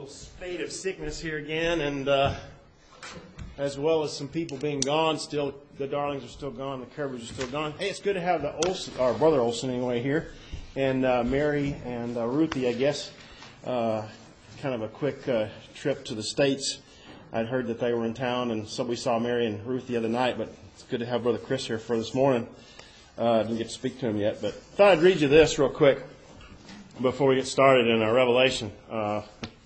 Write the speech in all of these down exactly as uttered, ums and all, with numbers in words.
little spate of sickness here again, and uh, as well as some people being gone still. The Darlings are still gone. The Curvers are still gone. Hey, it's good to have the Olsen, our brother Olsen anyway, here, and uh, Mary and uh, Ruthie, I guess. Uh, kind of a quick uh, trip to the States. I'd heard that they were in town, and so we saw Mary and Ruth the other night, but it's good to have Brother Chris here for this morning. Uh, didn't get to speak to him yet, but thought I'd read you this real quick before we get started in our Revelation. Uh,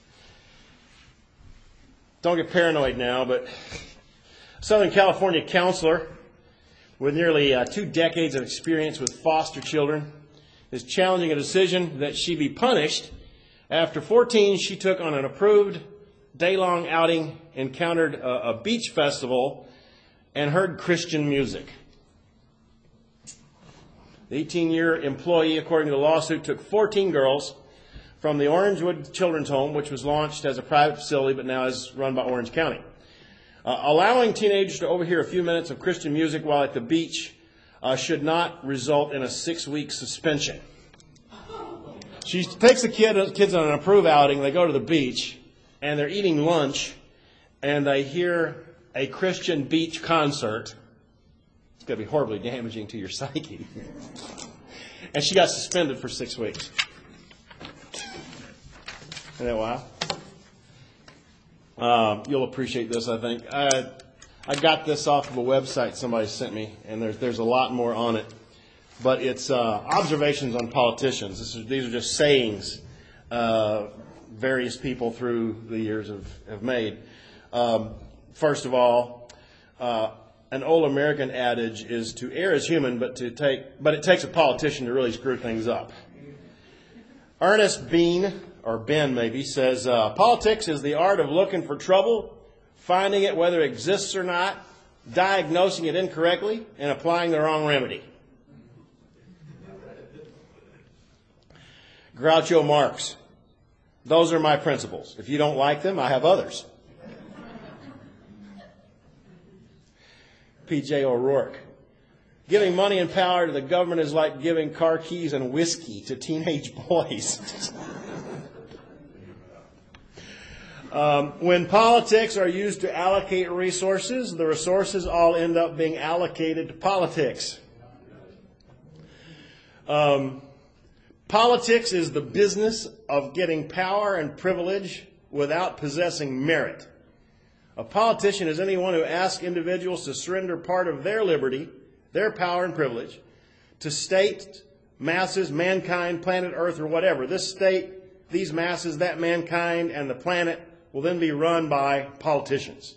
don't get paranoid now, but Southern California counselor with nearly uh, two decades of experience with foster children is challenging a decision that she be punished after fourteen she took on an approved day-long outing, encountered a, a beach festival, and heard Christian music. The eighteen-year employee, according to the lawsuit, took fourteen girls from the Orangewood Children's Home, which was launched as a private facility but now is run by Orange County. Uh, allowing teenagers to overhear a few minutes of Christian music while at the beach uh, should not result in a six-week suspension. She takes the kid, kids on an approved outing. They go to the beach, and they're eating lunch, and they hear a Christian beach concert. It's going to be horribly damaging to your psyche. And she got suspended for six weeks. Isn't that wild? Um, you'll appreciate this, I think. I, I got this off of a website somebody sent me, and there's there's a lot more on it. But it's uh, observations on politicians. This is, these are just sayings uh, various people through the years have, have made. Um, first of all, uh, an old American adage is to err is human, but to take but it takes a politician to really screw things up. Ernest Bean, or Ben maybe, says uh, politics is the art of looking for trouble, finding it whether it exists or not, diagnosing it incorrectly, and applying the wrong remedy. Groucho Marx. Those are my principles. If you don't like them, I have others. P J O'Rourke. Giving money and power to the government is like giving car keys and whiskey to teenage boys. um, when politics are used to allocate resources, the resources all end up being allocated to politics. Um... Politics is the business of getting power and privilege without possessing merit. A politician is anyone who asks individuals to surrender part of their liberty, their power and privilege, to state, masses, mankind, planet Earth, or whatever. This state, these masses, that mankind, and the planet will then be run by politicians.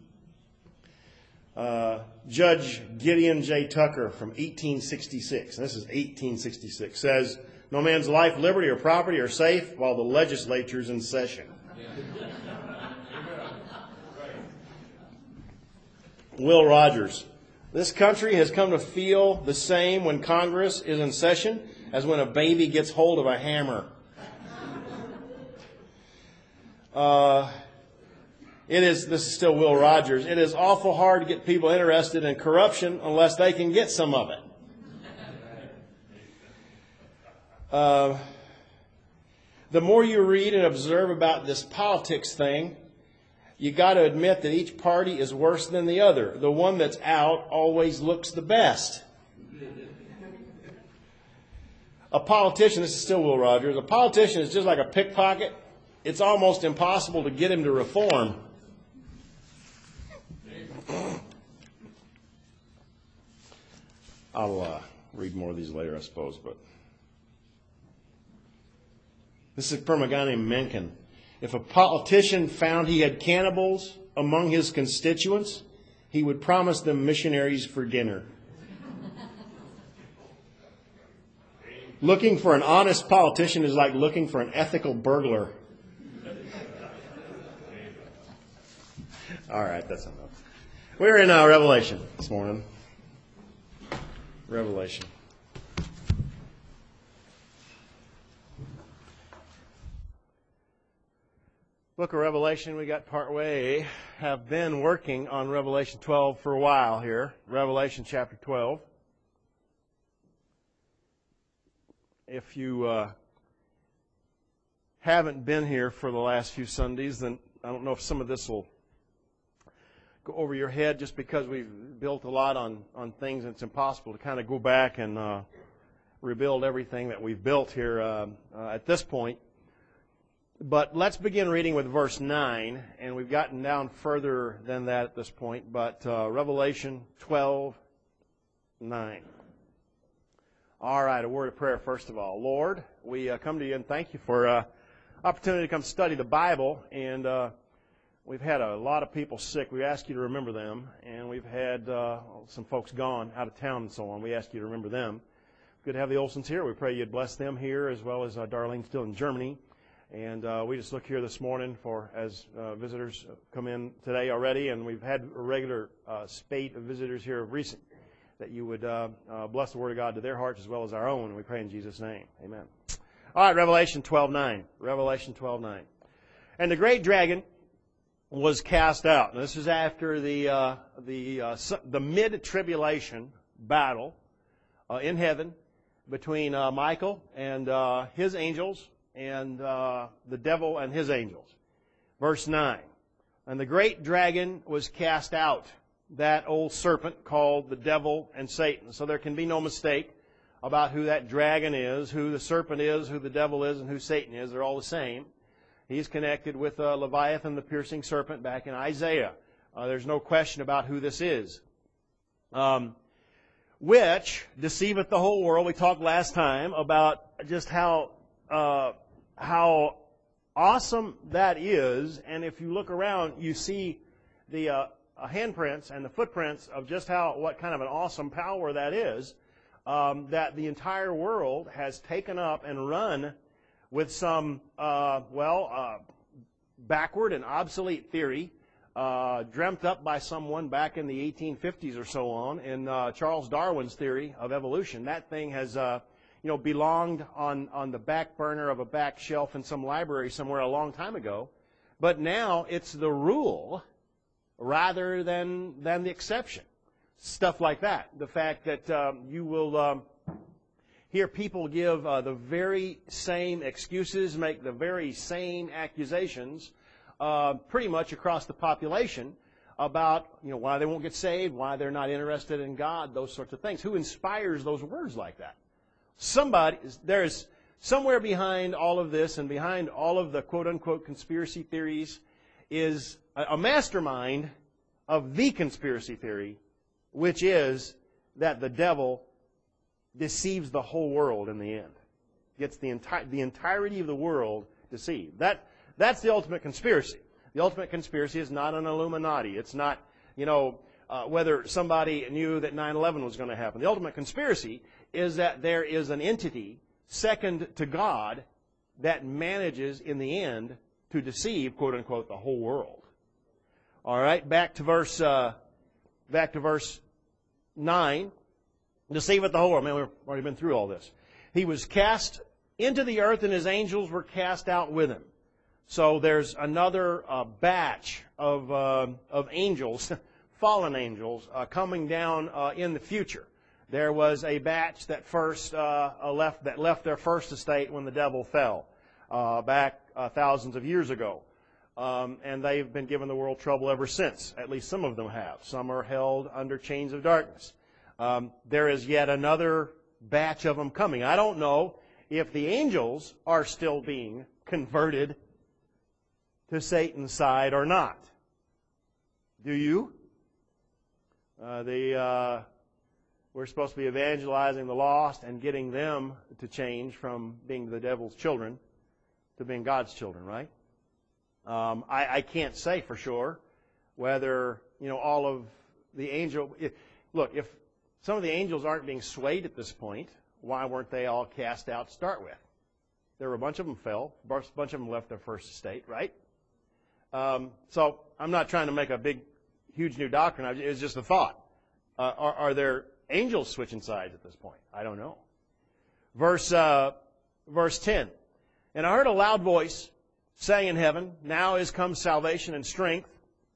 uh, Judge Gideon J. Tucker from eighteen sixty-six, and this is eighteen sixty-six, says, "No man's life, liberty, or property are safe while the legislature's in session." Will Rogers. This country has come to feel the same when Congress is in session as when a baby gets hold of a hammer. Uh, it is, this is still Will Rogers, it is awful hard to get people interested in corruption unless they can get some of it. Uh, the more you read and observe about this politics thing, you got to admit that each party is worse than the other. The one that's out always looks the best. A politician, this is still Will Rogers, a politician is just like a pickpocket. It's almost impossible to get him to reform. I'll uh, read more of these later, I suppose, but this is from a guy named Mencken. If a politician found he had cannibals among his constituents, he would promise them missionaries for dinner. Looking for an honest politician is like looking for an ethical burglar. All right, that's enough. We're in uh, Revelation this morning. Revelation. Book of Revelation, we got part way, have been working on Revelation twelve for a while here. Revelation chapter twelve. If you uh, haven't been here for the last few Sundays, then I don't know if some of this will go over your head just because we've built a lot on, on things, and it's impossible to kind of go back and uh, rebuild everything that we've built here uh, uh, at this point. But let's begin reading with verse nine, and we've gotten down further than that at this point, but uh, Revelation twelve nine. All right, a word of prayer first of all. Lord, we uh, come to you and thank you for uh, opportunity to come study the Bible, and uh, we've had a lot of people sick. We ask you to remember them, and we've had uh, some folks gone out of town and so on. We ask you to remember them. Good to have the Olsons here. We pray you'd bless them here, as well as uh, Darlene still in Germany. And uh, we just look here this morning for, as uh, visitors come in today already, and we've had a regular uh, spate of visitors here of recent, that you would uh, uh, bless the Word of God to their hearts as well as our own. And we pray in Jesus' name. Amen. All right, Revelation twelve nine. Revelation twelve nine. And the great dragon was cast out. Now, this is after the uh, the uh, the mid-tribulation battle uh, in heaven between uh, Michael and uh, his angels and uh, the devil and his angels. Verse nine. And the great dragon was cast out, that old serpent called the devil and Satan. So there can be no mistake about who that dragon is, who the serpent is, who the devil is, and who Satan is. They're all the same. He's connected with uh, Leviathan, the piercing serpent, back in Isaiah. Uh, there's no question about who this is. Um, which deceiveth the whole world. We talked last time about just how uh, how awesome that is. And if you look around, you see the uh, handprints and the footprints of just how what kind of an awesome power that is. Um, that the entire world has taken up and run with some, uh, well, uh, backward and obsolete theory, uh, dreamt up by someone back in the eighteen fifties or so on, in uh, Charles Darwin's theory of evolution. That thing has, uh, you know, belonged on, on the back burner of a back shelf in some library somewhere a long time ago. But now it's the rule rather than, than the exception. Stuff like that. The fact that um, you will um, hear people give uh, the very same excuses, make the very same accusations, uh, pretty much across the population about, you know, why they won't get saved, why they're not interested in God, those sorts of things. Who inspires those words like that? Somebody, there is somewhere behind all of this and behind all of the quote-unquote conspiracy theories is a, a mastermind of the conspiracy theory, which is that the devil deceives the whole world in the end. Gets the entire the entirety of the world deceived. That that's the ultimate conspiracy. The ultimate conspiracy is not an Illuminati. It's not, you know, uh, whether somebody knew that nine eleven was going to happen. The ultimate conspiracy is that there is an entity second to God that manages in the end to deceive, quote unquote, the whole world. All right, back to verse uh, back to verse nine. Deceiveth the whole world. Man, we've already been through all this. He was cast into the earth, and his angels were cast out with him. So there's another uh, batch of uh, of angels, fallen angels, uh, coming down uh, in the future. There was a batch that first uh, left that left their first estate when the devil fell uh, back uh, thousands of years ago. Um, and they've been giving the world trouble ever since. At least some of them have. Some are held under chains of darkness. Um, there is yet another batch of them coming. I don't know if the angels are still being converted to Satan's side or not. Do you? Uh, the uh, we're supposed to be evangelizing the lost and getting them to change from being the devil's children to being God's children, right? Um, I, I can't say for sure whether, you know, all of the angel. If, look, if some of the angels aren't being swayed at this point, why weren't they all cast out to start with? There were a bunch of them fell. A bunch of them left their first estate, right? Um, so I'm not trying to make a big, huge new doctrine. It's just a thought. Uh, are, are there angels switching sides at this point? I don't know. Verse uh, verse ten. And I heard a loud voice saying in heaven, now is come salvation and strength,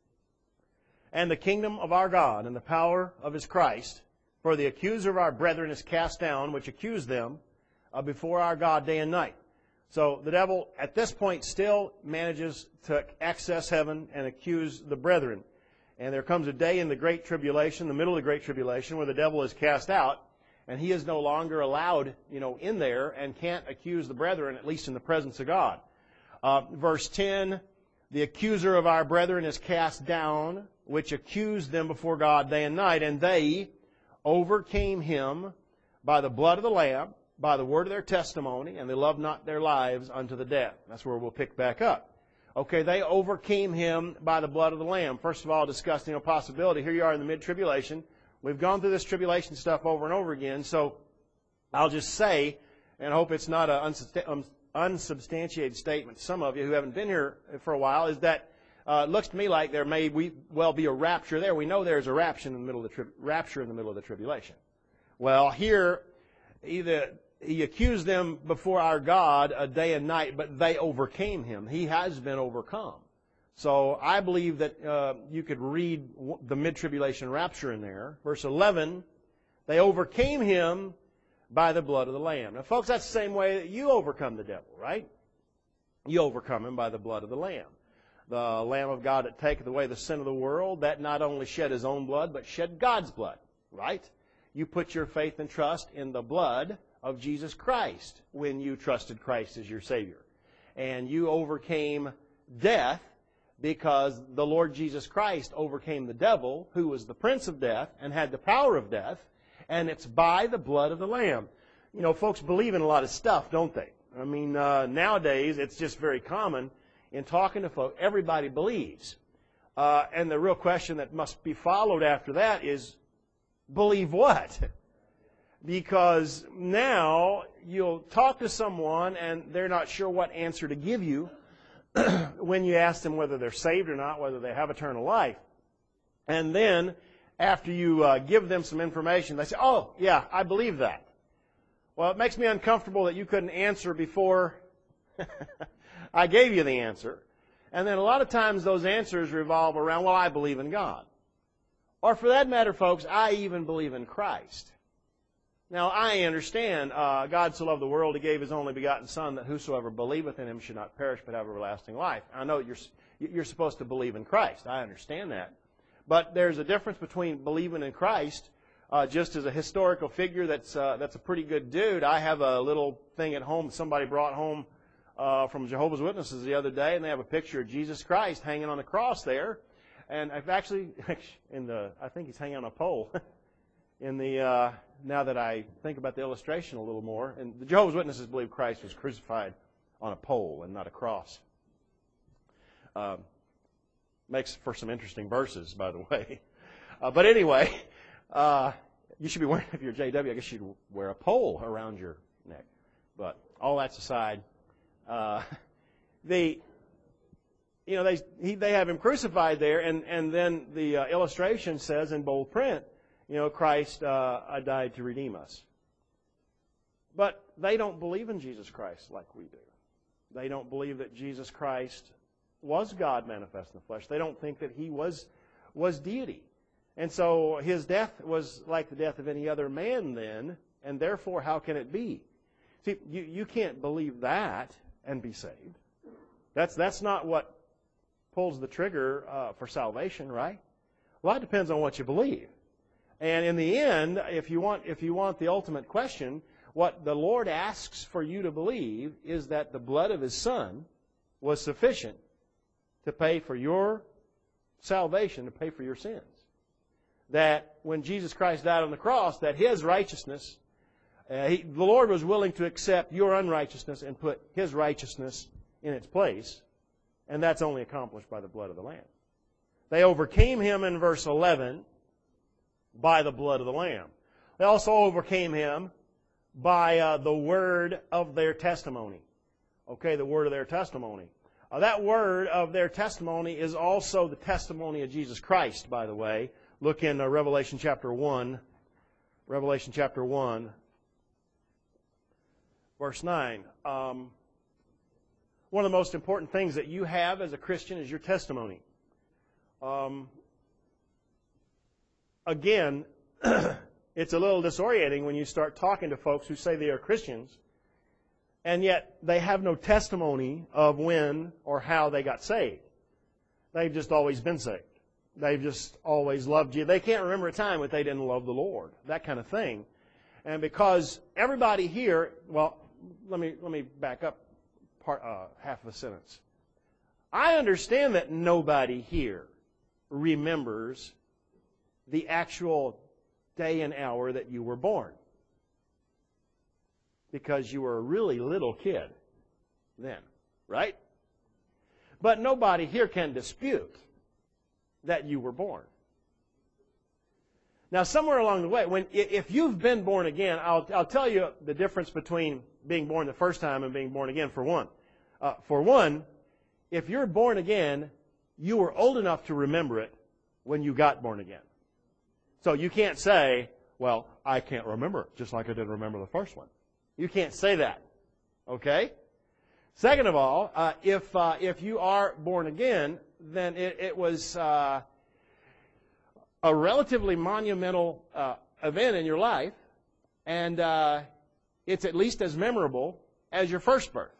and the kingdom of our God, and the power of His Christ. For the accuser of our brethren is cast down, which accused them uh, before our God day and night. So the devil, at this point, still manages to access heaven and accuse the brethren. And there comes a day in the Great Tribulation, the middle of the Great Tribulation, where the devil is cast out, and he is no longer allowed, you know, in there and can't accuse the brethren, at least in the presence of God. Uh, verse ten, the accuser of our brethren is cast down, which accused them before God day and night, and they overcame him by the blood of the Lamb, by the word of their testimony, and they loved not their lives unto the death. That's where we'll pick back up. Okay, they overcame him by the blood of the Lamb. First of all, discussing a possibility. Here you are in the mid-tribulation. We've gone through this tribulation stuff over and over again, so I'll just say, and I hope it's not an unsubstantiated statement to some of you who haven't been here for a while, is that uh, it looks to me like there may well be a rapture there. We know there's a rapture in the middle of the, tri- rapture in the middle of the tribulation. Well, here, either he accused them before our God a day and night, but they overcame him. He has been overcome. So I believe that uh, you could read the mid-tribulation rapture in there. Verse eleven, they overcame him by the blood of the Lamb. Now, folks, that's the same way that you overcome the devil, right? You overcome him by the blood of the Lamb. The Lamb of God that taketh away the sin of the world, that not only shed his own blood, but shed God's blood, right? You put your faith and trust in the blood of Jesus Christ when you trusted Christ as your Savior. And you overcame death because the Lord Jesus Christ overcame the devil, who was the prince of death and had the power of death, and it's by the blood of the Lamb. You know, folks believe in a lot of stuff, don't they? I mean, uh, nowadays it's just very common in talking to folks. Everybody believes. Uh, and the real question that must be followed after that is, believe what? Because now you'll talk to someone and they're not sure what answer to give you when you ask them whether they're saved or not, whether they have eternal life. And then after you uh, give them some information, they say, oh, yeah, I believe that. Well, it makes me uncomfortable that you couldn't answer before I gave you the answer. And then a lot of times those answers revolve around, well, I believe in God. Or for that matter, folks, I even believe in Christ. Now, I understand uh, God so loved the world, He gave His only begotten Son, that whosoever believeth in Him should not perish but have everlasting life. I know you're, you're supposed to believe in Christ. I understand that. But there's a difference between believing in Christ uh, just as a historical figure that's, uh, that's a pretty good dude. I have a little thing at home somebody brought home uh, from Jehovah's Witnesses the other day, and they have a picture of Jesus Christ hanging on the cross there. And I've actually, in the, I think He's hanging on a pole. In the uh, now that I think about the illustration a little more, and the Jehovah's Witnesses believe Christ was crucified on a pole and not a cross. Um, makes for some interesting verses, by the way. Uh, but anyway, uh, you should be wearing, if you're J W, I guess you'd wear a pole around your neck. But all that's aside, uh, the you know they he, they have Him crucified there, and and then the uh, illustration says in bold print, you know, Christ uh, died to redeem us. But they don't believe in Jesus Christ like we do. They don't believe that Jesus Christ was God manifest in the flesh. They don't think that He was, was deity. And so His death was like the death of any other man then, and therefore how can it be? See, you, you can't believe that and be saved. That's, that's not what pulls the trigger uh, for salvation, right? Well, it depends on what you believe. And in the end, if you want if you want the ultimate question, what the Lord asks for you to believe is that the blood of His Son was sufficient to pay for your salvation, to pay for your sins. That when Jesus Christ died on the cross, that His righteousness, uh, he, the Lord was willing to accept your unrighteousness and put His righteousness in its place. And that's only accomplished by the blood of the Lamb. They overcame Him in verse eleven. By the blood of the Lamb. They also overcame Him by uh, the word of their testimony. Okay, the word of their testimony. Uh, that word of their testimony is also the testimony of Jesus Christ, by the way. Look in uh, Revelation chapter one. Revelation chapter one, verse nine. Um, one of the most important things that you have as a Christian is your testimony. Um... Again, it's a little disorienting when you start talking to folks who say they are Christians and yet they have no testimony of when or how they got saved. They've just always been saved. They've just always loved you. They can't remember a time when they didn't love the Lord, that kind of thing. And because everybody here, well, let me let me back up part uh, half of a sentence. I understand that nobody here remembers the actual day and hour that you were born, because you were a really little kid then, right? But nobody here can dispute that you were born. Now, somewhere along the way, when if you've been born again, I'll, I'll tell you the difference between being born the first time and being born again, for one. Uh, for one, if you're born again, you were old enough to remember it when you got born again. So you can't say, well, I can't remember it, just like I didn't remember the first one. You can't say that. Okay? Second of all, uh, if uh, if you are born again, then it, it was uh, a relatively monumental uh, event in your life, and uh, it's at least as memorable as your first birth.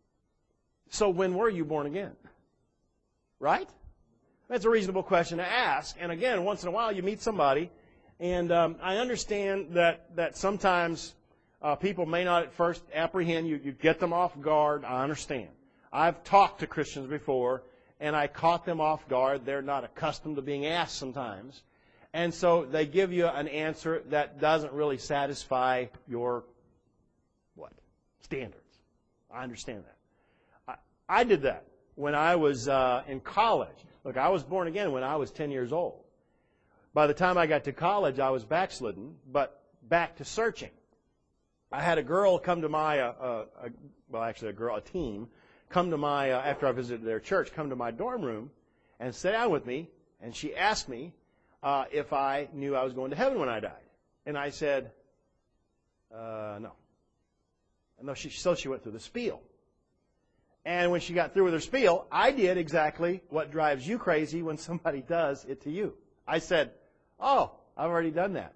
So when were you born again? Right? That's a reasonable question to ask. And again, once in a while you meet somebody, and um, I understand that, that sometimes uh, people may not at first apprehend you. You get them off guard. I understand. I've talked to Christians before, and I caught them off guard. They're not accustomed to being asked sometimes. And so they give you an answer that doesn't really satisfy your, what, standards. I understand that. I, I did that when I was uh, in college. Look, I was born again when I was ten years old. By the time I got to college, I was backslidden, but back to searching. I had a girl come to my, uh, uh, uh, well, actually a girl, a team, come to my, uh, after I visited their church, come to my dorm room and sit down with me, and she asked me uh, if I knew I was going to heaven when I died. And I said, uh, no. And no, she, so she went through the spiel. And when she got through with her spiel, I did exactly what drives you crazy when somebody does it to you. I said, oh, I've already done that.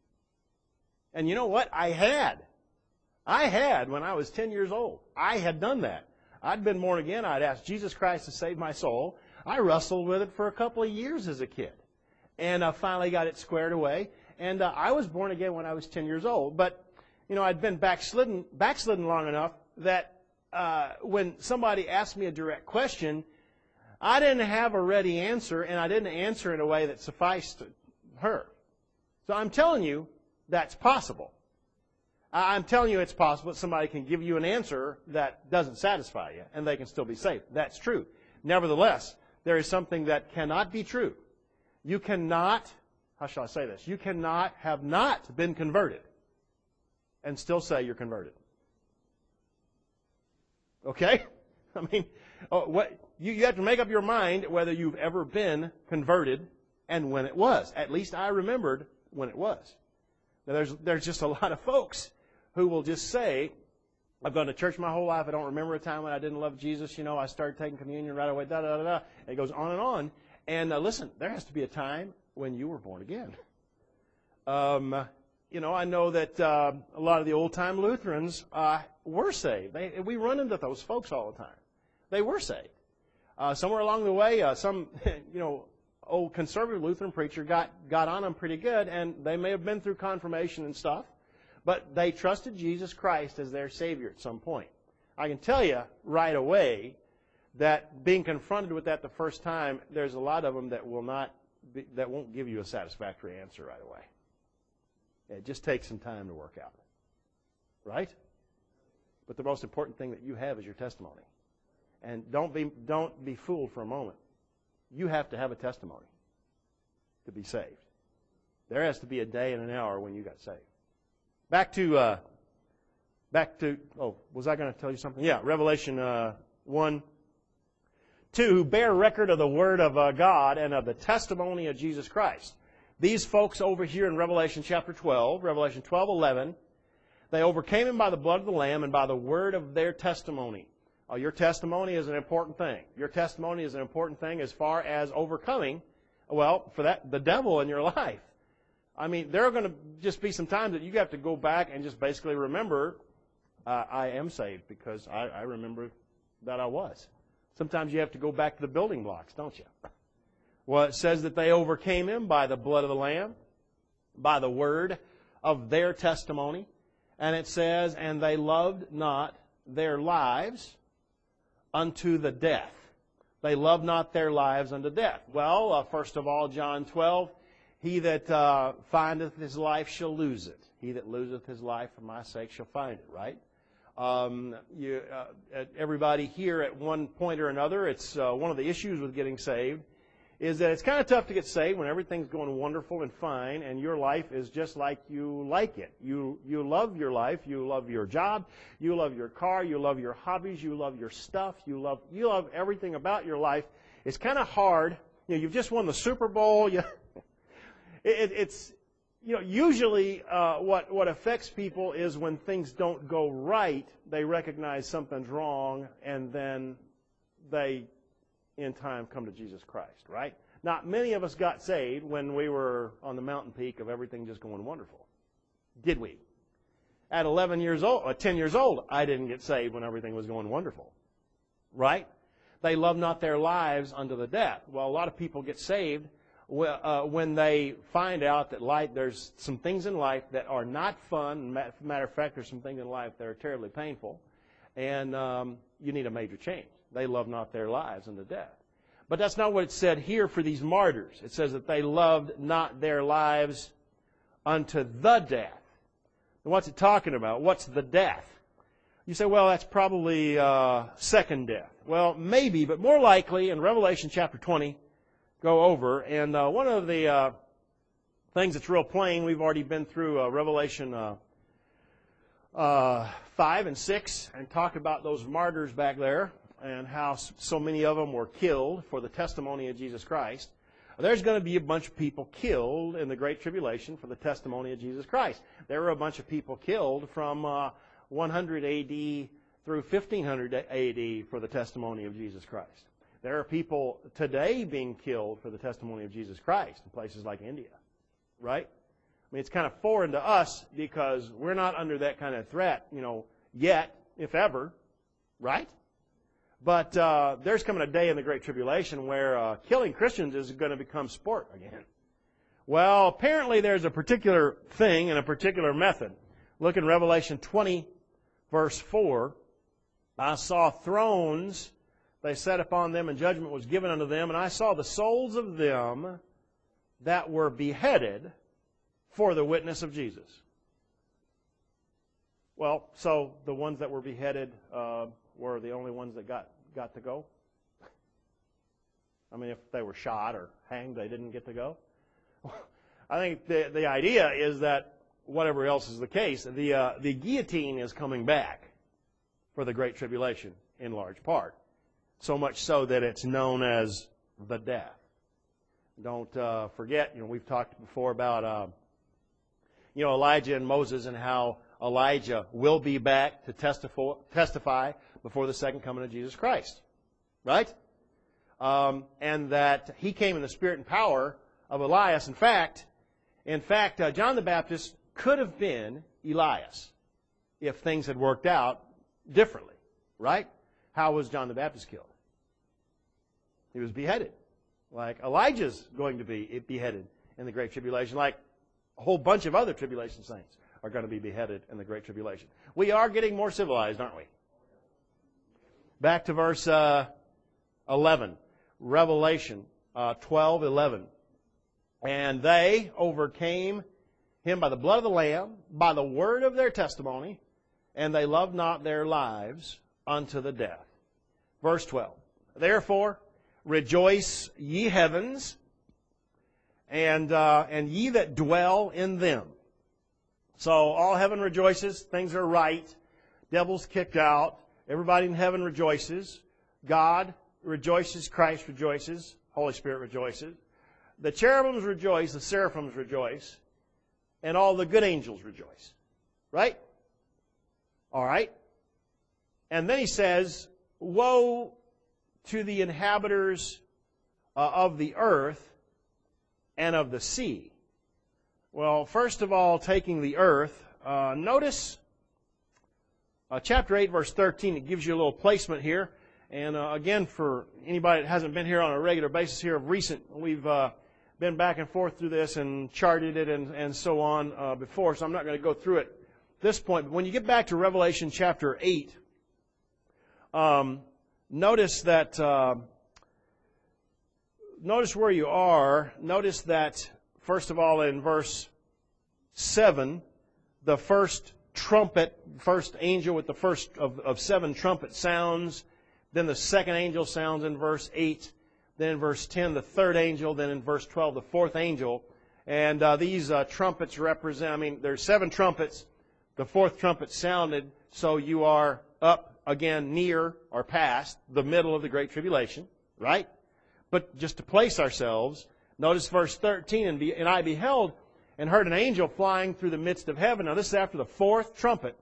And you know what? I had. I had when I was ten years old. I had done that. I'd been born again. I'd asked Jesus Christ to save my soul. I wrestled with it for a couple of years as a kid. And I finally got it squared away. And uh, I was born again when I was ten years old. But, you know, I'd been backslidden, backslidden long enough that uh, when somebody asked me a direct question, I didn't have a ready answer, and I didn't answer in a way that sufficed her. So I'm telling you, that's possible. I'm telling you it's possible that somebody can give you an answer that doesn't satisfy you, and they can still be saved. That's true. Nevertheless, there is something that cannot be true. You cannot, how shall I say this? You cannot have not been converted and still say you're converted. Okay? I mean, oh, what you, you have to make up your mind whether you've ever been converted and when it was. At least I remembered when it was. Now, there's there's just a lot of folks who will just say, I've gone to church my whole life. I don't remember a time when I didn't love Jesus. You know, I started taking communion right away. Da da da da. It goes on and on. And uh, listen, there has to be a time when you were born again. Um, you know, I know that uh, a lot of the old-time Lutherans uh, were saved. They, we run into those folks all the time. They were saved. Uh, somewhere along the way, uh, some, you know, old conservative Lutheran preacher got, got on them pretty good, and they may have been through confirmation and stuff, but they trusted Jesus Christ as their Savior at some point. I can tell you right away that being confronted with that the first time, there's a lot of them that will not be, that won't give you a satisfactory answer right away. It just takes some time to work out. Right? But the most important thing that you have is your testimony. And don't be don't be fooled for a moment. You have to have a testimony to be saved. There has to be a day and an hour when you got saved. Back to uh, back to oh, was I going to tell you something? Yeah, Revelation uh, one, two, who bear record of the word of uh, God and of the testimony of Jesus Christ. These folks over here in Revelation chapter twelve, Revelation twelve, eleven, they overcame him by the blood of the Lamb and by the word of their testimony. Oh, your testimony is an important thing. Your testimony is an important thing as far as overcoming, well, for that, the devil in your life. I mean, there are going to just be some times that you have to go back and just basically remember Uh, I am saved because I, I remember that I was. Sometimes you have to go back to the building blocks, don't you? Well, it says that they overcame him by the blood of the Lamb, by the word of their testimony. And it says, and they loved not their lives unto the death. They loved not their lives unto death. Well, uh, first of all, John twelve, he that uh, findeth his life shall lose it. He that loseth his life for my sake shall find it, right? Um, you, uh, everybody here at one point or another, it's uh, one of the issues with getting saved, is that it's kind of tough to get saved when everything's going wonderful and fine and your life is just like you like it. You you love your life, you love your job, you love your car, you love your hobbies, you love your stuff, you love you love everything about your life. It's kind of hard. You know, you've just won the Super Bowl. You, it, it's you know usually uh, what what affects people is when things don't go right, they recognize something's wrong and then they in time come to Jesus Christ, right? Not many of us got saved when we were on the mountain peak of everything just going wonderful. Did we? At eleven years old, or ten years old, I didn't get saved when everything was going wonderful, right? They love not their lives unto the death. Well, a lot of people get saved when they find out that life, there's some things in life that are not fun. Matter of fact, there's some things in life that are terribly painful, and um, you need a major change. They love not their lives unto death. But that's not what it said here for these martyrs. It says that they loved not their lives unto the death. And what's it talking about? What's the death? You say, well, that's probably uh, second death. Well, maybe, but more likely in Revelation chapter twenty, go over. And uh, one of the uh, things that's real plain, we've already been through uh, Revelation uh, uh, five and six and talked about those martyrs back there, and how so many of them were killed for the testimony of Jesus Christ. There's going to be a bunch of people killed in the Great Tribulation for the testimony of Jesus Christ. There were a bunch of people killed from uh, one hundred A D through fifteen hundred A D for the testimony of Jesus Christ. There are people today being killed for the testimony of Jesus Christ in places like India, right? I mean, it's kind of foreign to us because we're not under that kind of threat, you know, yet, if ever, right? But uh, there's coming a day in the Great Tribulation where uh, killing Christians is going to become sport again. Well, apparently there's a particular thing and a particular method. Look in Revelation twenty, verse four. I saw thrones, they sat upon them, and judgment was given unto them. And I saw the souls of them that were beheaded for the witness of Jesus. Well, so the ones that were beheaded uh, were the only ones that got, got to go? I mean, if they were shot or hanged, they didn't get to go? I think the the idea is that whatever else is the case, the uh, the guillotine is coming back for the Great Tribulation in large part. So much so that it's known as the death. Don't uh, forget, you know, we've talked before about, uh, you know, Elijah and Moses and how Elijah will be back to testify, testify before the second coming of Jesus Christ. Right? Um, and that he came in the spirit and power of Elias. In fact, in fact, uh, John the Baptist could have been Elias if things had worked out differently. Right? How was John the Baptist killed? He was beheaded. Like Elijah's going to be beheaded in the Great Tribulation. Like a whole bunch of other tribulation saints are going to be beheaded in the Great Tribulation. We are getting more civilized, aren't we? Back to verse uh, eleven. Revelation uh, twelve eleven. And they overcame him by the blood of the Lamb, by the word of their testimony, and they loved not their lives unto the death. Verse twelve. Therefore, rejoice, ye heavens, and uh, and ye that dwell in them. So all heaven rejoices. Things are right. Devil's kicked out. Everybody in heaven rejoices. God rejoices. Christ rejoices. Holy Spirit rejoices. The cherubims rejoice. The seraphims rejoice. And all the good angels rejoice. Right? All right. And then he says, woe to the inhabitants uh, of the earth and of the sea. Well, first of all, taking the earth, uh, notice Uh, chapter eight, verse thirteen, it gives you a little placement here. And uh, again, for anybody that hasn't been here on a regular basis here of recent, we've uh, been back and forth through this and charted it and, and so on uh, before, so I'm not going to go through it at this point. But when you get back to Revelation chapter eight, um, notice that, uh, notice where you are. Notice that, first of all, in verse seven, the first trumpet, first angel with the first of, of seven trumpet sounds. Then the second angel sounds in verse eight. Then in verse ten, the third angel. Then in verse twelve, the fourth angel. And uh, these uh, trumpets represent, I mean, there's seven trumpets. The fourth trumpet sounded, so you are up again near or past the middle of the Great Tribulation, right? But just to place ourselves, notice verse thirteen, and, be, and I beheld and heard an angel flying through the midst of heaven. Now this is after the fourth trumpet,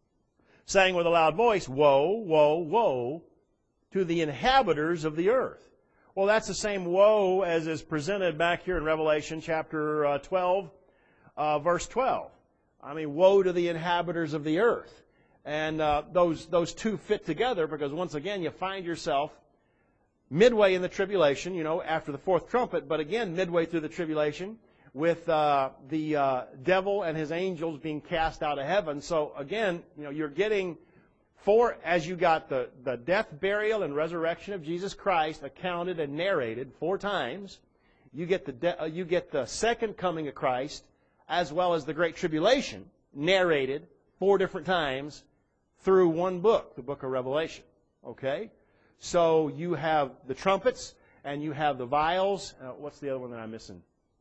saying with a loud voice, Woe, woe, woe to the inhabitants of the earth. Well, that's the same woe as is presented back here in Revelation chapter uh, twelve, uh, verse twelve. I mean, woe to the inhabitants of the earth. And uh, those those two fit together because once again you find yourself midway in the tribulation, you know, after the fourth trumpet, but again midway through the tribulation with uh, the uh, devil and his angels being cast out of heaven. So again, you know, you're getting four, as you got the, the death, burial, and resurrection of Jesus Christ accounted and narrated four times. You get the de- uh, you get the second coming of Christ as well as the Great Tribulation narrated four different times through one book, the book of Revelation. Okay? So you have the trumpets and you have the vials. Uh, what's the other one that I'm missing?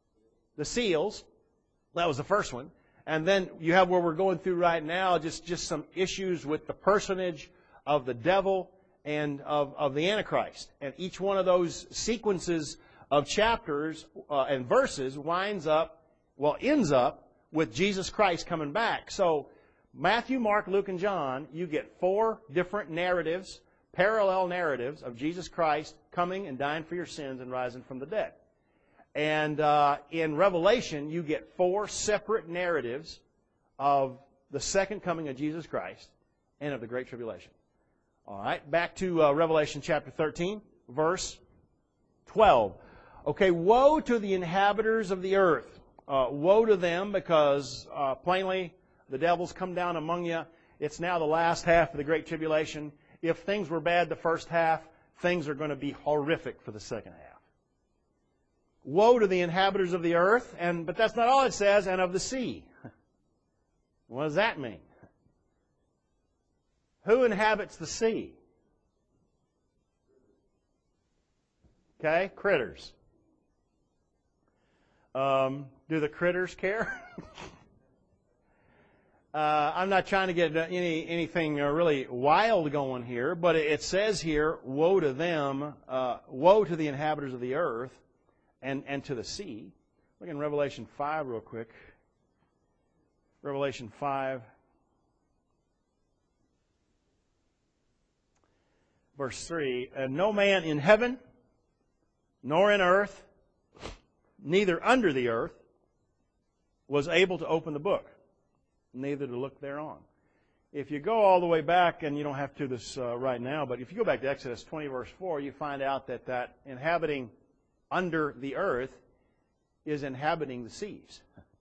The seals. That was the first one. And then you have where we're going through right now, just, just some issues with the personage of the devil and of, of the Antichrist. And each one of those sequences of chapters uh, and verses winds up, well, ends up with Jesus Christ coming back. So Matthew, Mark, Luke, and John, you get four different narratives, parallel narratives of Jesus Christ coming and dying for your sins and rising from the dead. And uh, in Revelation, you get four separate narratives of the second coming of Jesus Christ and of the Great Tribulation. All right, back to uh, Revelation chapter thirteen, verse twelve. Okay, woe to the inhabitants of the earth. Uh, woe to them because uh, plainly the devil's come down among you. It's now the last half of the Great Tribulation. If things were bad the first half, things are going to be horrific for the second half. Woe to the inhabitants of the earth, and but that's not all it says, and of the sea. What does that mean? Who inhabits the sea? Okay, critters. Um, do the critters care? uh, I'm not trying to get any anything really wild going here, but it says here, woe to them, uh, woe to the inhabitants of the earth, And, and to the sea. Look in Revelation five real quick. Revelation five. Verse three. And no man in heaven, nor in earth, neither under the earth, was able to open the book, neither to look thereon. If you go all the way back, and you don't have to do this uh, right now, but if you go back to Exodus twenty, verse four, you find out that that inhabiting under the earth is inhabiting the seas.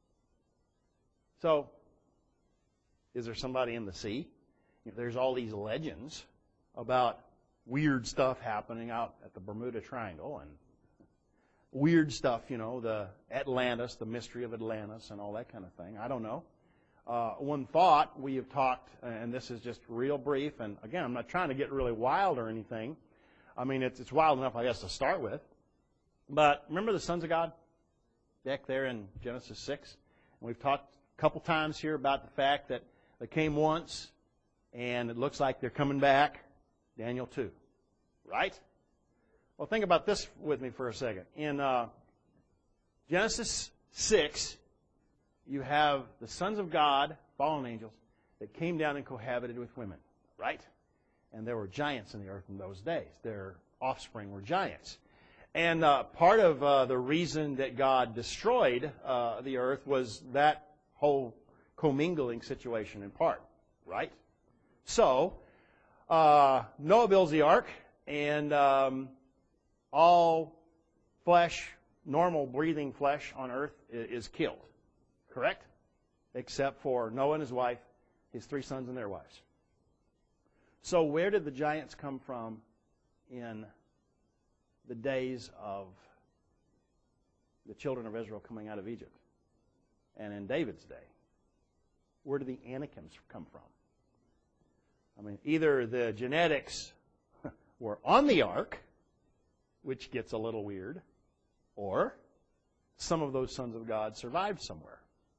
So, is there somebody in the sea? If there's all these legends about weird stuff happening out at the Bermuda Triangle and weird stuff, you know, the Atlantis, the mystery of Atlantis and all that kind of thing. I don't know. Uh, one thought, we have talked, and this is just real brief, and again, I'm not trying to get really wild or anything. I mean, it's, it's wild enough, I guess, to start with. But remember the sons of God back there in Genesis six? And we've talked a couple times here about the fact that they came once, and it looks like they're coming back. Daniel two. Right? Well, think about this with me for a second. In uh, Genesis six, you have the sons of God, fallen angels, that came down and cohabited with women. Right? And there were giants in the earth in those days. Their offspring were giants. And uh, part of uh, the reason that God destroyed uh, the earth was that whole commingling situation in part, right? So, uh, Noah builds the ark, and um, all flesh, normal breathing flesh on earth is killed. Correct? Except for Noah and his wife, his three sons and their wives. So where did the giants come from in the days of the children of Israel coming out of Egypt? And in David's day, where did the Anakims come from? I mean, either the genetics were on the ark, which gets a little weird, or some of those sons of God survived somewhere.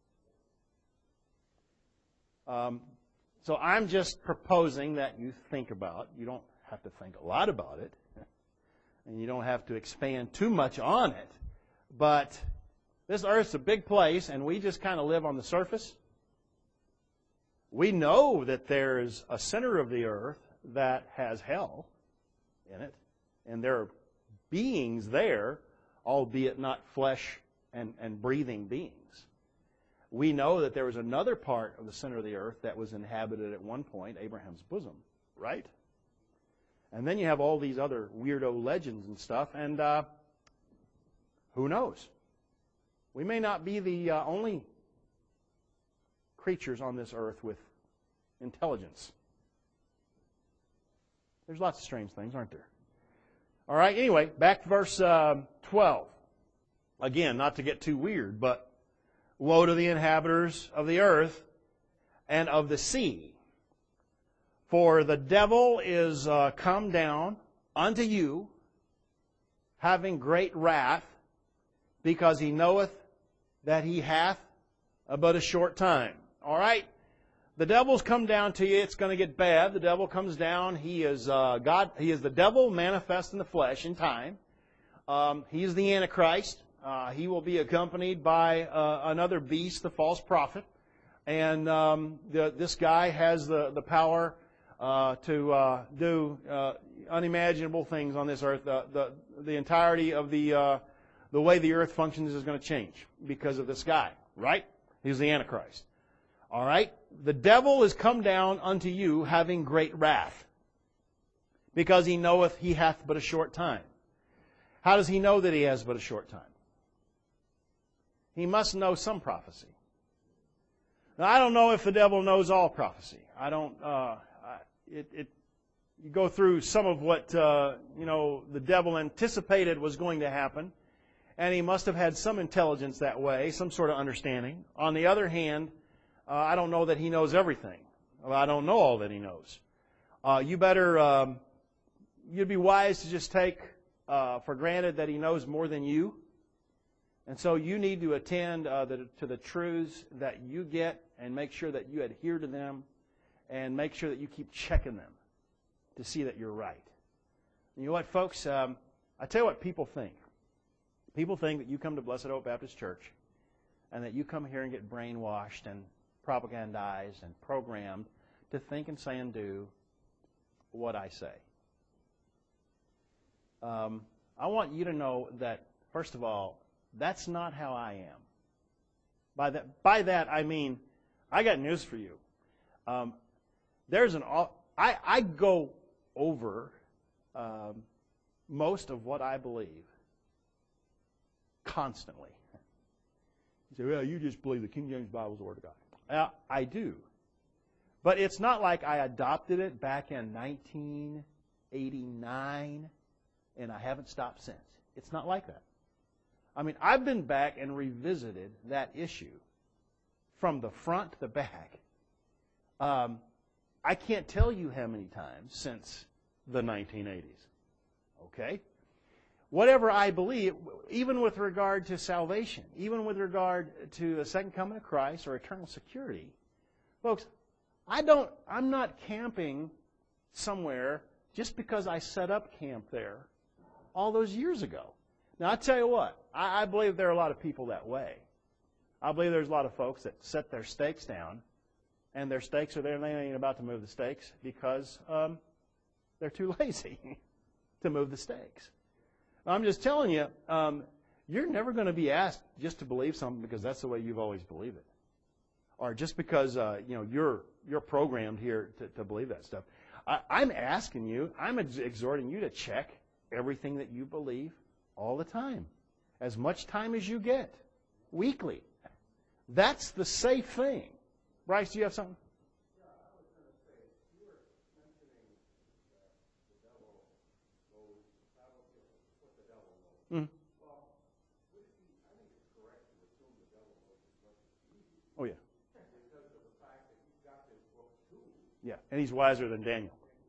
Um, so I'm just proposing that you think about, you don't have to think a lot about it, and you don't have to expand too much on it, but this earth's a big place, and we just kind of live on the surface. We know that there's a center of the earth that has hell in it, and there are beings there, albeit not flesh and, and breathing beings. We know that there was another part of the center of the earth that was inhabited at one point, Abraham's bosom, right? And then you have all these other weirdo legends and stuff, and uh, who knows? We may not be the uh, only creatures on this earth with intelligence. There's lots of strange things, aren't there? All right, anyway, back to verse uh, twelve. Again, not to get too weird, but woe to the inhabitants of the earth and of the sea. For the devil is uh, come down unto you, having great wrath, because he knoweth that he hath but a short time. All right? The devil's come down to you. It's going to get bad. The devil comes down. He is uh, God. He is the devil manifest in the flesh in time. Um, he is the Antichrist. Uh, he will be accompanied by uh, another beast, the false prophet. And um, the, this guy has the, the power uh, to uh, do uh, unimaginable things on this earth. The, the, the entirety of the, uh, the way the earth functions is going to change because of this guy, right? He's the Antichrist. All right? The devil is come down unto you having great wrath, because he knoweth he hath but a short time. How does he know that he has but a short time? He must know some prophecy. Now, I don't know if the devil knows all prophecy. I don't. Uh, it, it. You go through some of what uh, you know the devil anticipated was going to happen, and he must have had some intelligence that way, some sort of understanding. On the other hand, uh, I don't know that he knows everything. Well, I don't know all that he knows. Uh, you better. Um, you'd be wise to just take uh, for granted that he knows more than you. And so you need to attend uh, the, to the truths that you get and make sure that you adhere to them and make sure that you keep checking them to see that you're right. And you know what, folks? Um, I tell you what people think. People think that you come to Blessed Hope Baptist Church and that you come here and get brainwashed and propagandized and programmed to think and say and do what I say. Um, I want you to know that, first of all, that's not how I am. By that, by that I mean, I got news for you. Um, there's an I, I go over um, most of what I believe constantly. You say, well, you just believe the King James Bible is the Word of God. Uh, I do. But it's not like I adopted it back in nineteen eighty-nine and I haven't stopped since. It's not like that. I mean, I've been back and revisited that issue from the front to the back. Um, I can't tell you how many times since the nineteen eighties. Okay? Whatever I believe, even with regard to salvation, even with regard to the second coming of Christ or eternal security, folks, I don't, I'm not camping somewhere just because I set up camp there all those years ago. Now, I tell you what, I, I believe there are a lot of people that way. I believe there's a lot of folks that set their stakes down, and their stakes are there, and they ain't about to move the stakes because um, they're too lazy to move the stakes. I'm just telling you, um, you're never going to be asked just to believe something because that's the way you've always believed it. or just because uh, you know you're you're programmed here to, to believe that stuff. I, I'm asking you, I'm ex- exhorting you to check everything that you believe all the time, as much time as you get, weekly. That's the safe thing. Bryce, do you have something? Mm. Oh, yeah. Yeah, and he's wiser than Daniel.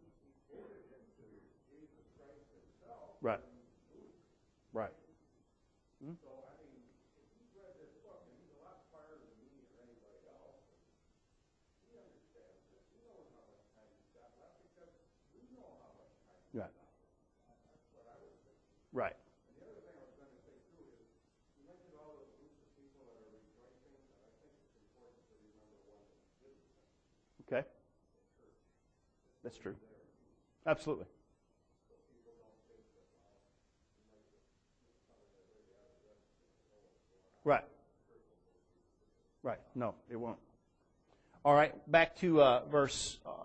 Right. Right. Hmm? Right. Right. Okay. That's true. Absolutely. Right. Right. No, it won't. All right. Back to uh, verse uh,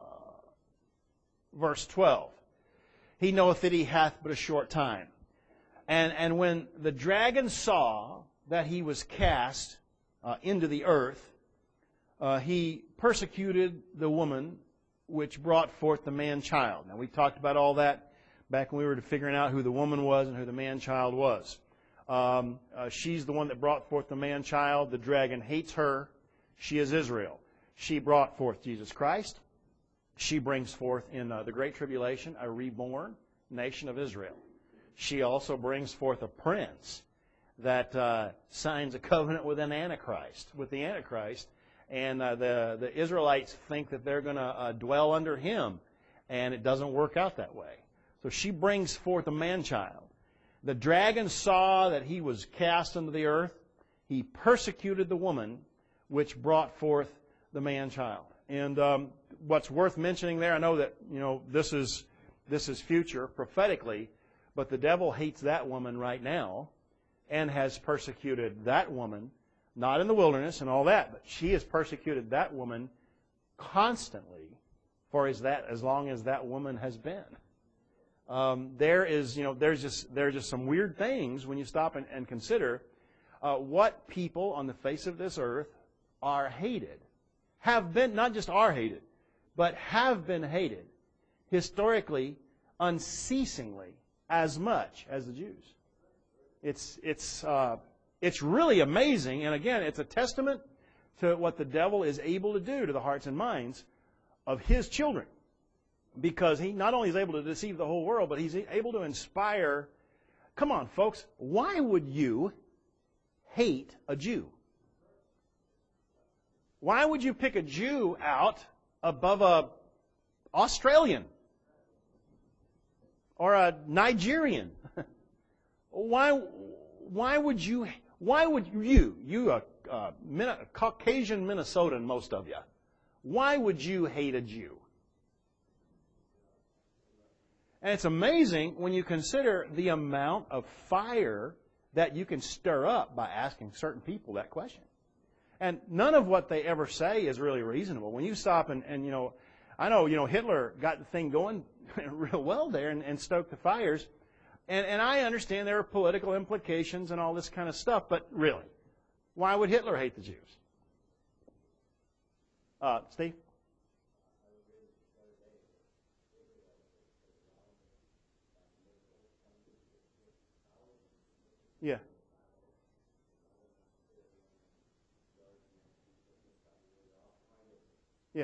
verse twelve. He knoweth that he hath but a short time. And and when the dragon saw that he was cast uh, into the earth, uh, he persecuted the woman which brought forth the man-child. Now, we talked about all that back when we were figuring out who the woman was and who the man-child was. Um, uh, she's the one that brought forth the man-child. The dragon hates her. She is Israel. She brought forth Jesus Christ. She brings forth in uh, the Great Tribulation a reborn nation of Israel. She also brings forth a prince that uh, signs a covenant with an Antichrist, with the Antichrist. And uh, the, the Israelites think that they're going to uh, dwell under him. And it doesn't work out that way. So she brings forth a man-child. The dragon saw that he was cast into the earth. He persecuted the woman which brought forth the man-child. And um, what's worth mentioning there, I know that you know this is this is future prophetically, but the devil hates that woman right now, and has persecuted that woman, not in the wilderness and all that, but she has persecuted that woman constantly for as that as long as that woman has been. Um, there is, you know, there's just there are just some weird things when you stop and, and consider uh, what people on the face of this earth are hated, have been not just are hated, but have been hated historically, unceasingly, as much as the Jews. It's it's uh, it's really amazing, and again, it's a testament to what the devil is able to do to the hearts and minds of his children. Because he not only is able to deceive the whole world, but he's able to inspire. Come on, folks. Why would you hate a Jew? Why would you pick a Jew out above a Australian or a Nigerian? Why? Why would you? Why would you? You a, a, a Caucasian Minnesotan, most of you. Why would you hate a Jew? And it's amazing when you consider the amount of fire that you can stir up by asking certain people that question. And none of what they ever say is really reasonable. When you stop and, and you know, I know, you know, Hitler got the thing going real well there and, and stoked the fires. And, and I understand there are political implications and all this kind of stuff, but really, why would Hitler hate the Jews? Uh, Steve? Yeah. Yeah.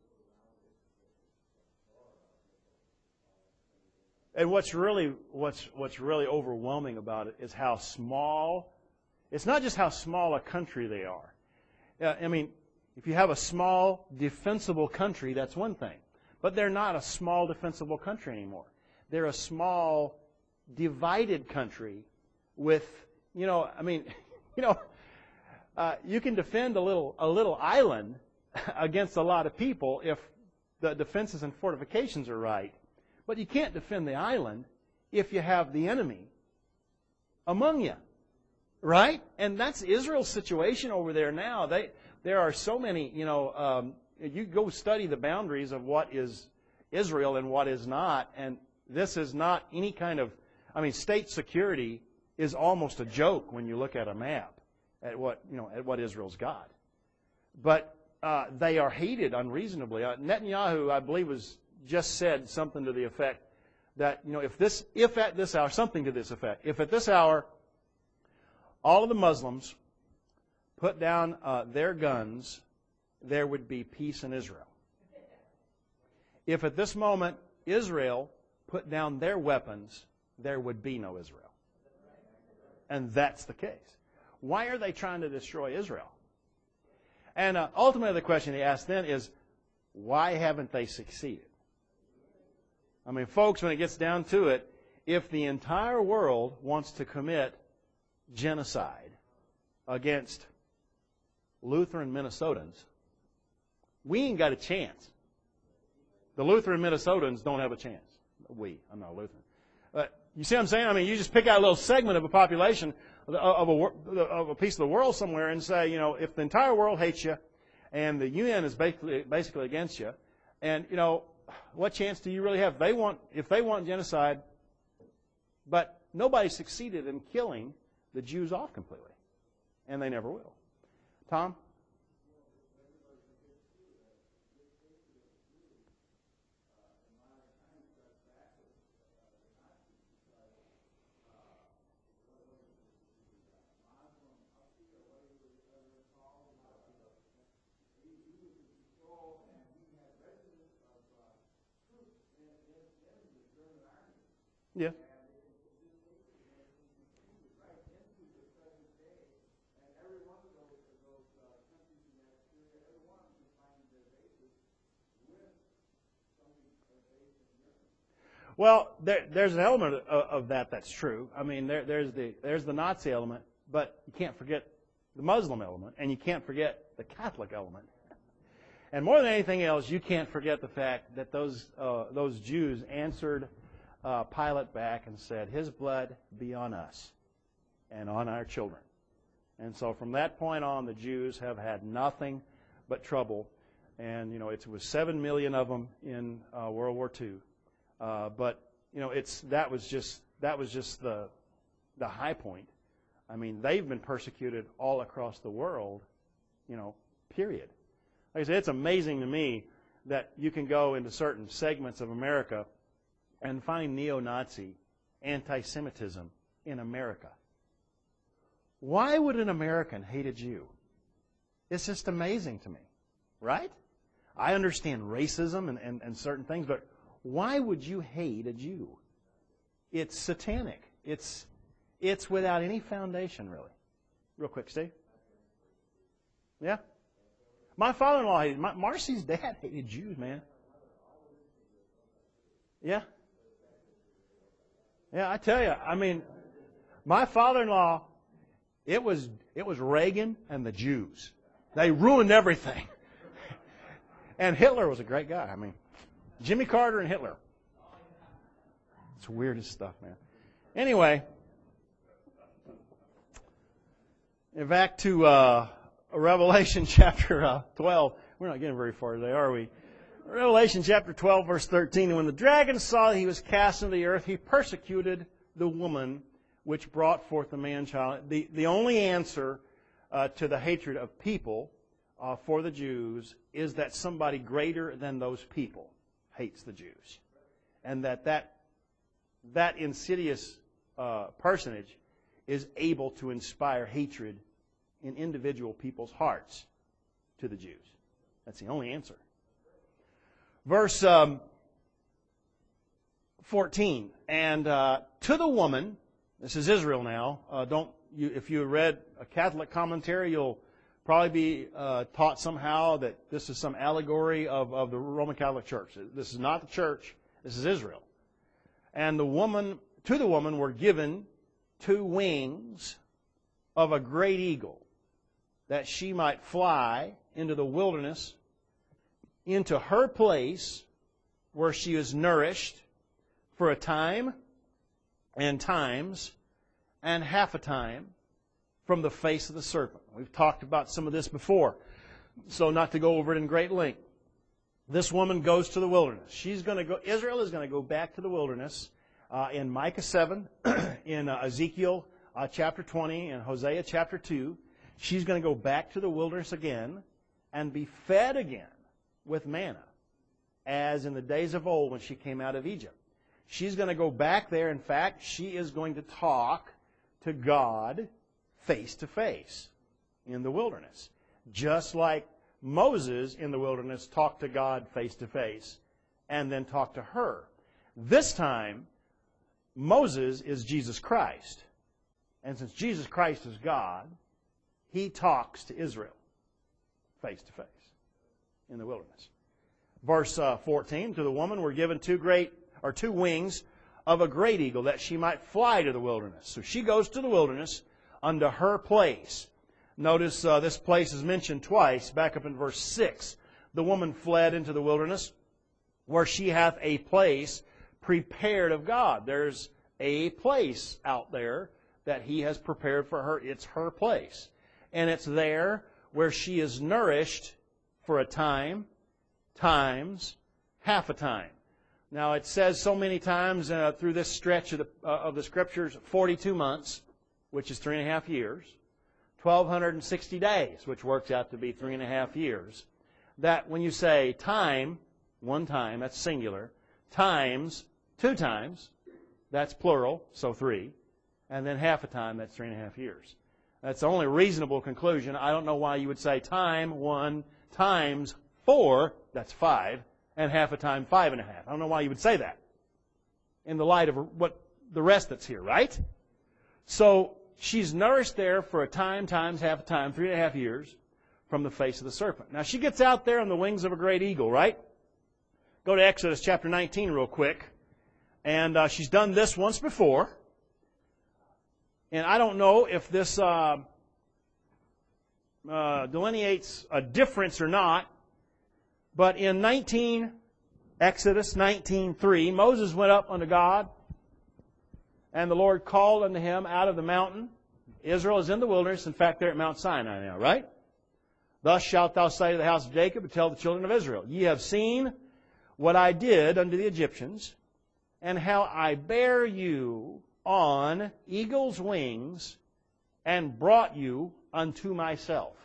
And what's really what's what's really overwhelming about it is how small. It's not just how small a country they are. Uh, I mean, if you have a small defensible country, that's one thing. But they're not a small defensible country anymore. They're a small divided country with, you know, I mean, you know, uh, you can defend a little a little island against a lot of people if the defenses and fortifications are right. But you can't defend the island if you have the enemy among you. Right? And that's Israel's situation over there now. They there are so many, you know, um, you go study the boundaries of what is Israel and what is not, and this is not any kind of, I mean, state security is almost a joke when you look at a map at what, you know, at what Israel's got. But uh, they are hated unreasonably. Uh, Netanyahu, I believe, was just said something to the effect that, you know, if this, if at this hour, something to this effect, if at this hour all of the Muslims put down uh, their guns, there would be peace in Israel. If at this moment Israel put down their weapons, there would be no Israel. And that's the case. Why are they trying to destroy Israel? And uh, ultimately the question he asked then is, why haven't they succeeded? I mean, folks, when it gets down to it, if the entire world wants to commit genocide against Lutheran Minnesotans, we ain't got a chance. The Lutheran Minnesotans don't have a chance. We, I'm not a Lutheran. But you see what I'm saying? I mean, you just pick out a little segment of a population of a, of a piece of the world somewhere and say, you know, if the entire world hates you and the U N is basically basically against you, and, you know, what chance do you really have? They want, if they want genocide, but nobody succeeded in killing the Jews off completely, and they never will. Tom? Yeah. Well, there, there's an element of, of that that's true. I mean, there, there's the there's the Nazi element, but you can't forget the Muslim element, and you can't forget the Catholic element. And more than anything else, you can't forget the fact that those uh, those Jews answered uh, Pilate back and said, "His blood be on us and on our children." And so from that point on, the Jews have had nothing but trouble. And you know, it was seven million of them in uh, World War Two. Uh, but you know, it's that was just that was just the the high point. I mean, they've been persecuted all across the world, you know, period. Like I said, it's amazing to me that you can go into certain segments of America and find neo-Nazi anti-Semitism in America. Why would an American hate a Jew? It's just amazing to me, right? I understand racism and, and, and certain things, but why would you hate a Jew? It's satanic. It's it's without any foundation, really. Real quick, Steve. Yeah? My father-in-law hated, my, Marcy's dad hated Jews, man. Yeah? Yeah, I tell you, I mean, my father-in-law, it was it was Reagan and the Jews. They ruined everything. And Hitler was a great guy. I mean, Jimmy Carter and Hitler. It's weirdest stuff, man. Anyway, back to uh, Revelation chapter uh, twelve. We're not getting very far today, are we? Revelation chapter twelve, verse thirteen. And when the dragon saw that he was cast into the earth, he persecuted the woman which brought forth the man-child. The, the only answer uh, to the hatred of people uh, for the Jews is that somebody greater than those people hates the Jews. And that that, that insidious uh, personage is able to inspire hatred in individual people's hearts to the Jews. That's the only answer. Verse um, fourteen. And uh, to the woman, this is Israel now. Uh, don't you? If you read a Catholic commentary, you'll probably be uh, taught somehow that this is some allegory of, of the Roman Catholic Church. This is not the church. This is Israel. And the woman, to the woman were given two wings of a great eagle, that she might fly into the wilderness, into her place where she is nourished for a time and times and half a time from the face of the serpent. We've talked about some of this before. So not to go over it in great length. This woman goes to the wilderness. She's going to go, Israel is going to go back to the wilderness uh, in Micah seven, in uh, Ezekiel uh, chapter twenty, and Hosea chapter two. She's going to go back to the wilderness again and be fed again with manna, as in the days of old when she came out of Egypt. She's going to go back there. In fact, she is going to talk to God face to face in the wilderness, just like Moses in the wilderness talked to God face to face and then talked to her. This time, Moses is Jesus Christ. And since Jesus Christ is God, He talks to Israel face to face in the wilderness. Verse uh, fourteen, to the woman were given two great, or two wings of a great eagle, that she might fly to the wilderness. So she goes to the wilderness unto her place. Notice uh, this place is mentioned twice, back up in verse six. The woman fled into the wilderness, where she hath a place prepared of God. There's a place out there that He has prepared for her. It's her place. And it's there where she is nourished for a time, times, half a time. Now it says so many times uh, through this stretch of the, uh, of the Scriptures, forty-two months, which is three and a half years. twelve sixty days, which works out to be three and a half years. That when you say time, one time, that's singular, times, two times, that's plural, so three, and then half a time, that's three and a half years. That's the only reasonable conclusion. I don't know why you would say time, one, times four, that's five, and half a time, five and a half. I don't know why you would say that in the light of what the rest that's here, right? So she's nourished there for a time, times, half a time, three and a half years from the face of the serpent. Now she gets out there on the wings of a great eagle, right? Go to Exodus chapter nineteen real quick. And uh, she's done this once before. And I don't know if this uh, uh, delineates a difference or not. But in nineteen, Exodus nineteen three, Moses went up unto God, and the Lord called unto him out of the mountain. Israel is in the wilderness. In fact, they're at Mount Sinai now, right? Thus shalt thou say to the house of Jacob, and tell the children of Israel, Ye have seen what I did unto the Egyptians, and how I bare you on eagle's wings, and brought you unto myself.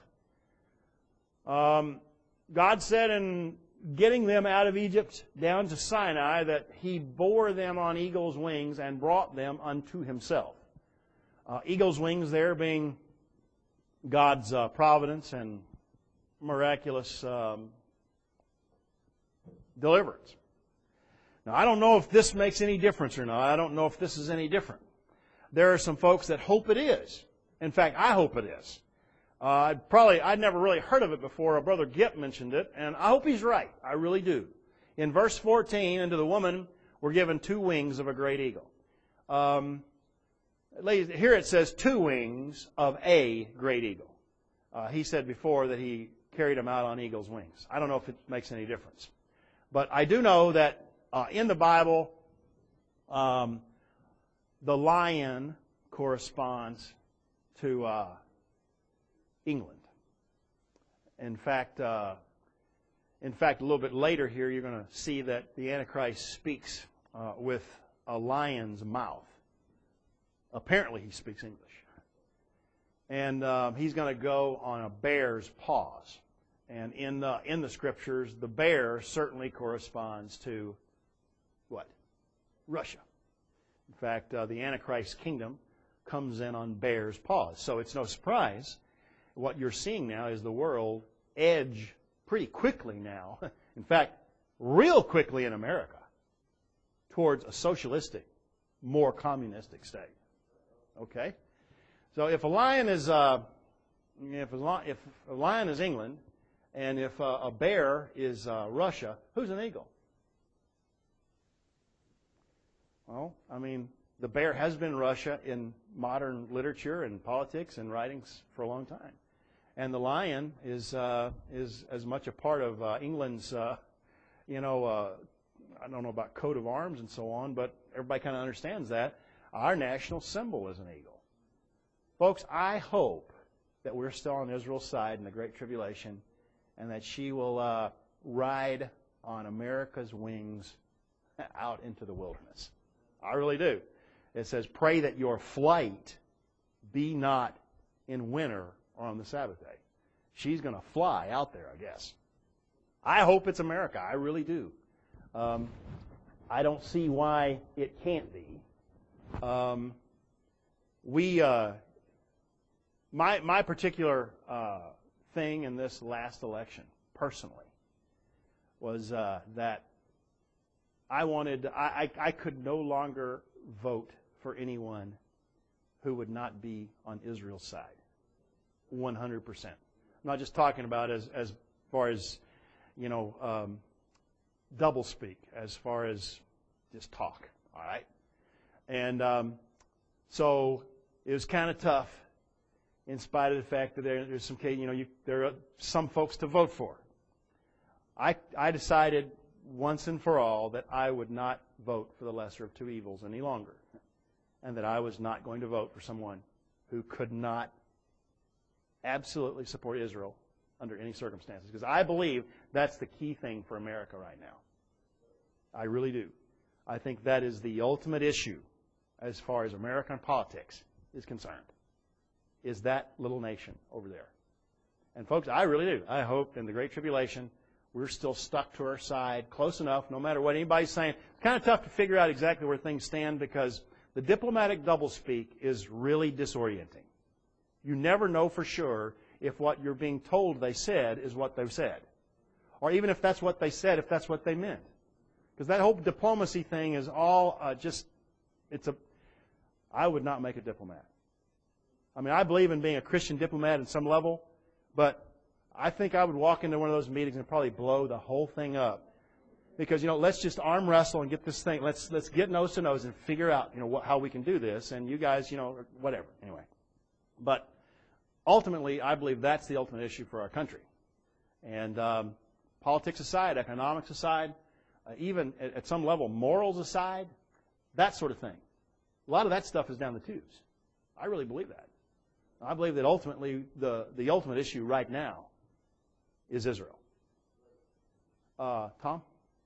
Um, God said in getting them out of Egypt down to Sinai that He bore them on eagle's wings and brought them unto Himself. Uh, eagle's wings there being God's uh, providence and miraculous um, deliverance. Now, I don't know if this makes any difference or not. I don't know if this is any different. There are some folks that hope it is. In fact, I hope it is. Uh, I'd probably, I'd never really heard of it before. Brother Gipp mentioned it, and I hope he's right. I really do. In verse fourteen, unto the woman were given two wings of a great eagle. Um, here it says two wings of a great eagle. Uh, he said before that he carried them out on eagle's wings. I don't know if it makes any difference. But I do know that uh, in the Bible, um, the lion corresponds to uh, England. In fact, uh, in fact, a little bit later here, you're going to see that the Antichrist speaks uh, with a lion's mouth. Apparently, he speaks English. And uh, he's going to go on a bear's paws. And in the, in the Scriptures, the bear certainly corresponds to what? Russia. In fact, uh, the Antichrist kingdom comes in on bear's paws. So it's no surprise. What you're seeing now is the world edge pretty quickly now, in fact, real quickly in America, towards a socialistic, more communistic state. Okay? So if a lion is uh, if, a lion, if a lion is England, and if uh, a bear is uh, Russia, who's an eagle? Well, I mean, the bear has been Russia in modern literature and politics and writings for a long time. And the lion is uh, is as much a part of uh, England's, uh, you know, uh, I don't know about coat of arms and so on, but everybody kind of understands that. Our national symbol is an eagle. Folks, I hope that we're still on Israel's side in the Great Tribulation, and that she will uh, ride on America's wings out into the wilderness. I really do. It says, pray that your flight be not in winter or on the Sabbath day. She's going to fly out there, I guess. I hope it's America. I really do. Um, I don't see why it can't be. Um, we, uh, my my particular uh, thing in this last election, personally, was uh, that I wanted. I, I I could no longer vote for anyone who would not be on Israel's side, one hundred percent. I'm not just talking about as as far as, you know, um, double speak, as far as just talk, all right? And um, so it was kind of tough, in spite of the fact that there, there's some, you know, you, there are some folks to vote for. I I decided once and for all that I would not vote for the lesser of two evils any longer, and that I was not going to vote for someone who could not absolutely support Israel under any circumstances, because I believe that's the key thing for America right now. I really do. I think that is the ultimate issue as far as American politics is concerned, is that little nation over there. And folks, I really do. I hope in the Great Tribulation we're still stuck to our side close enough, no matter what anybody's saying. It's kind of tough to figure out exactly where things stand, because the diplomatic doublespeak is really disorienting. You never know for sure if what you're being told they said is what they've said. Or even if that's what they said, if that's what they meant. Because that whole diplomacy thing is all uh, just, it's a, I would not make a diplomat. I mean, I believe in being a Christian diplomat at some level, but I think I would walk into one of those meetings and probably blow the whole thing up. Because, you know, let's just arm wrestle and get this thing, let's let's get nose to nose and figure out, you know, what, how we can do this, and you guys, you know, whatever. Anyway. But ultimately, I believe that's the ultimate issue for our country. And um, politics aside, economics aside, uh, even at, at some level, morals aside, that sort of thing. A lot of that stuff is down the tubes. I really believe that. I believe that ultimately, the, the ultimate issue right now is Israel. Uh, Tom?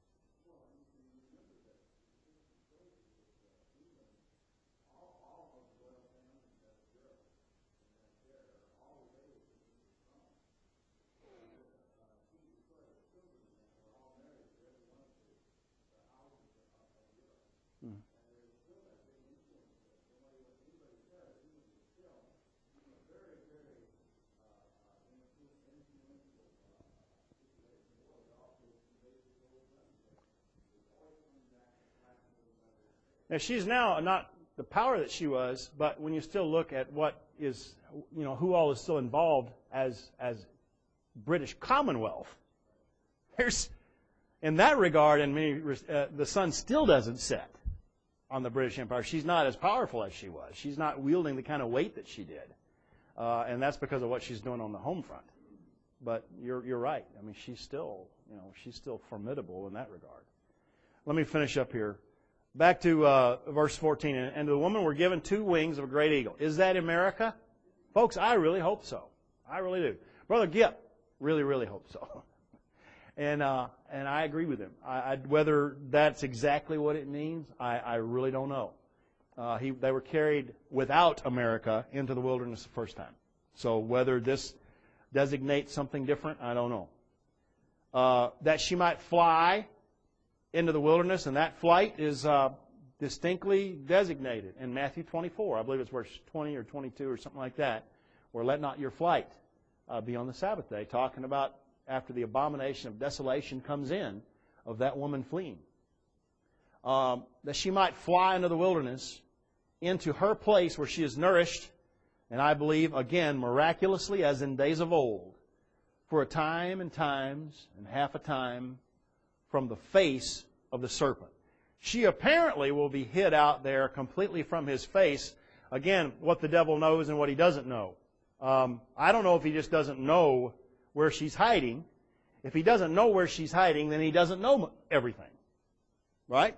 Now, she's now not the power that she was, but when you still look at what is, you know, who all is still involved as as British Commonwealth, there's, in that regard, in many, uh, the sun still doesn't set on the British Empire. She's not as powerful as she was. She's not wielding the kind of weight that she did, uh, and that's because of what she's doing on the home front. But you're you're right. I mean, she's still, you know, she's still formidable in that regard. Let me finish up here. Back to uh, verse fourteen. And to the woman were given two wings of a great eagle. Is that America? Folks, I really hope so. I really do. Brother Gipp really, really hope so. And uh, and I agree with him. I, I, whether that's exactly what it means, I, I really don't know. Uh, he, they were carried without America into the wilderness the first time. So whether this designates something different, I don't know. Uh, that she might fly into the wilderness, and that flight is uh, distinctly designated in Matthew twenty-four. I believe it's verse twenty or twenty-two or something like that, where let not your flight uh, be on the Sabbath day, talking about after the abomination of desolation comes in of that woman fleeing. Um, that she might fly into the wilderness, into her place where she is nourished, and I believe, again, miraculously as in days of old, for a time and times and half a time, from the face of the serpent. She apparently will be hid out there completely from his face. Again, what the devil knows and what he doesn't know. Um, I don't know if he just doesn't know where she's hiding. If he doesn't know where she's hiding, then he doesn't know everything. Right?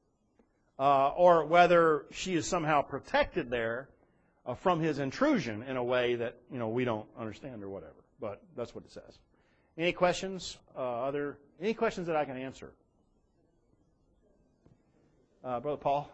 Uh, or whether she is somehow protected there uh, from his intrusion in a way that, you know, we don't understand or whatever. But that's what it says. Any questions? Uh, other any questions that I can answer? Uh, Brother Paul?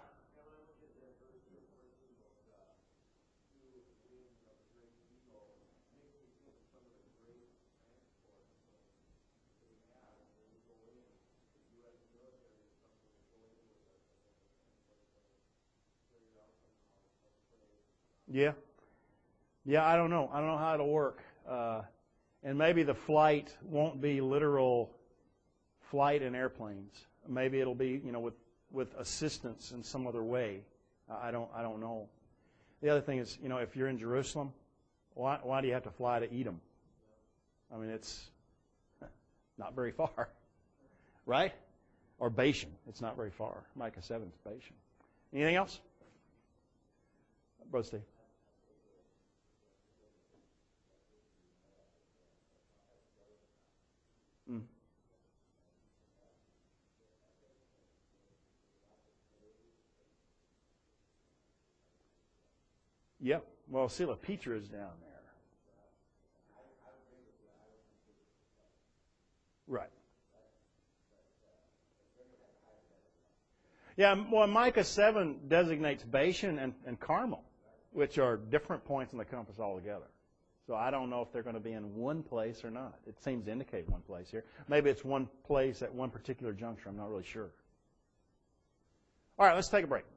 Yeah. Yeah, I don't know. I don't know how it'll work. Uh, and maybe the flight won't be literal flight in airplanes. Maybe it'll be, you know, with, with assistance in some other way. I don't I don't know. The other thing is, you know, if you're in Jerusalem, why why do you have to fly to Edom? I mean, it's not very far, right? Or Bashan. It's not very far. Micah seven is Bashan. Anything else? Brother Steve. Mm. Yep. Well, Sila Petra is down there. Right. Yeah, well, Micah seven designates Bashan and, and Carmel, which are different points in the compass altogether. So I don't know if they're going to be in one place or not. It seems to indicate one place here. Maybe it's one place at one particular juncture. I'm not really sure. All right, let's take a break.